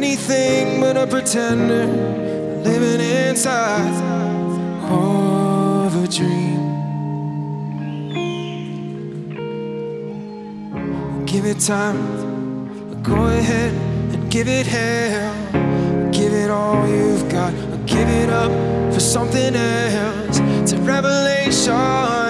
anything but a pretender, living inside of a dream. Give it time, go ahead and give it hell. Give it all you've got, give it up for something else. It's a revelation.